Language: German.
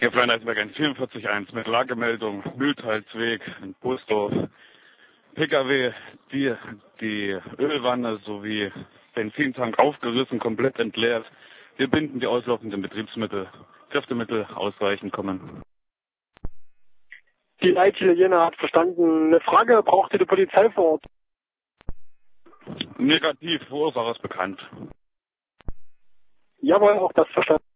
Hier Fleineisberg 44.1 mit Lagemeldung, Mühltalsweg in Bursdorf, PKW, die Ölwanne sowie Benzintank aufgerissen, komplett entleert. Wir binden die auslaufenden Betriebsmittel, Kräftemittel ausreichend kommen. Die Leitlinie hat verstanden. Eine Frage, braucht ihr die Polizei vor Ort? Negativ, Verursacher ist bekannt. Jawohl, auch das verstanden.